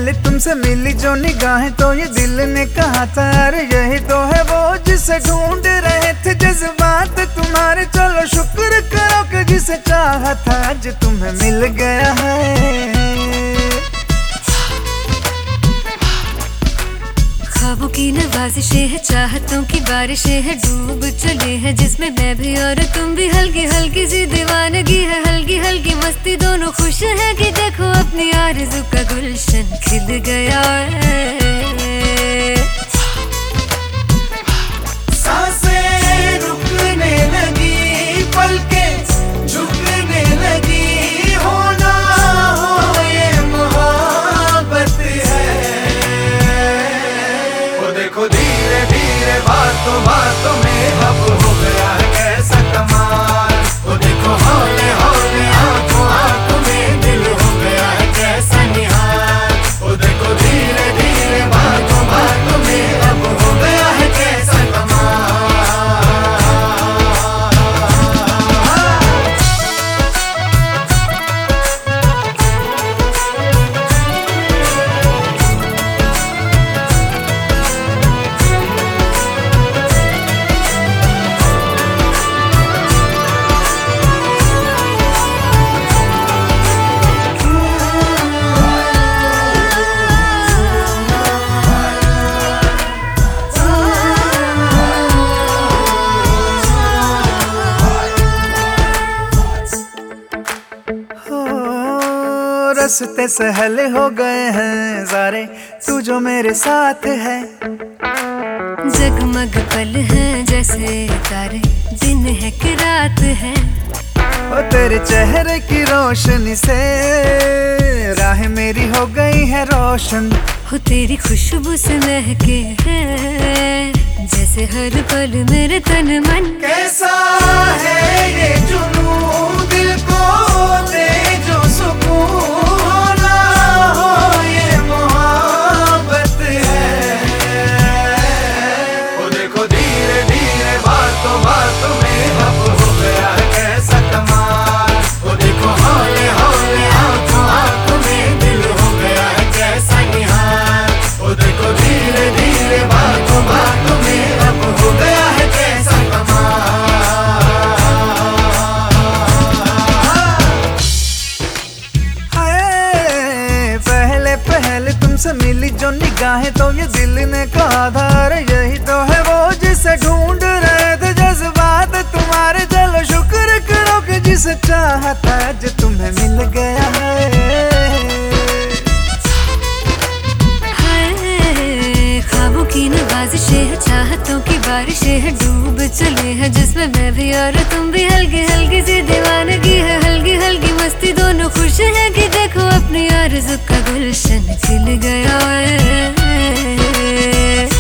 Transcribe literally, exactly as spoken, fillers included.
पहले तुमसे मिली जो निगाहें तो ये दिल ने कहा था अरे यही तो है वो जिसे ढूंढ रहे थे जज्बात तुम्हारे। चलो शुक्र करो कि जिसे चाहा था आज तुम्हें मिल गया है। ख्वाबों की नवाजिशें है, चाहतों की बारिशें है, डूब चले हैं जिसमें मैं भी और तुम भी। हल्की हल्की सी दीवानगी है, हल्की हल्की मस्ती, दोनों खुश है कि देखो अपनी आरज़ू का गुलशन खिल गया है। सांसें रुकने लगी, पलकें झुकने लगी, होना हो ये मोहब्बत है। वो देखो धीरे धीरे बातों बातों में अब हो गया है कैसा कमाल। वो देखो हौले हौले आंखों आंखों में दिल हो गया है कैसा निहाल। वो देखो धीरे धीरे बातों बातों में अब हो गया है कैसा कमाल। रस्ते सहले हो गए हैं सारे तू जो मेरे साथ है। जगमग पल है जैसे तारे, दिन है कि रात है। ओ तेरे चेहरे की रोशनी से राह मेरी हो गई है रोशन। हो तेरी खुशबू से महके है जैसे हर पल मेरे तन मन। कैसा है ये जुनून दिल को दे जो सुकून, होना हो ये मोहब्बत है। वो देखो धीरे धीरे बातों बातों में अब हो गया है कैसा कमाल। वो देखो हौले हौले आंखों आंखों में दिल हो गया है कैसा निहाल। वो देखो धीरे धीरे बातों बातों में अब हो गया है कैसा कमाल। हाय पहले पहले तुमसे मिली जो निगाहें तो ये दिल ने कहा था अरे यही तो है वो जिसे ढूंढ रहे थे जज्बात तुम्हारे। चलो शुक्र करो कि जिसे चाहा था आज तुम्हें मिल गया है। ख्वाबों की नवाजिशें है, चाहतों की बारिशें है, डूब चले हैं जिसमें मैं भी और तुम भी। हल्की हल्की सी दीवानगी है, हल्की हल्की मस्ती, दोनों खुश है कि देखो अपनी आरज़ू का गुलशन खिल गया है।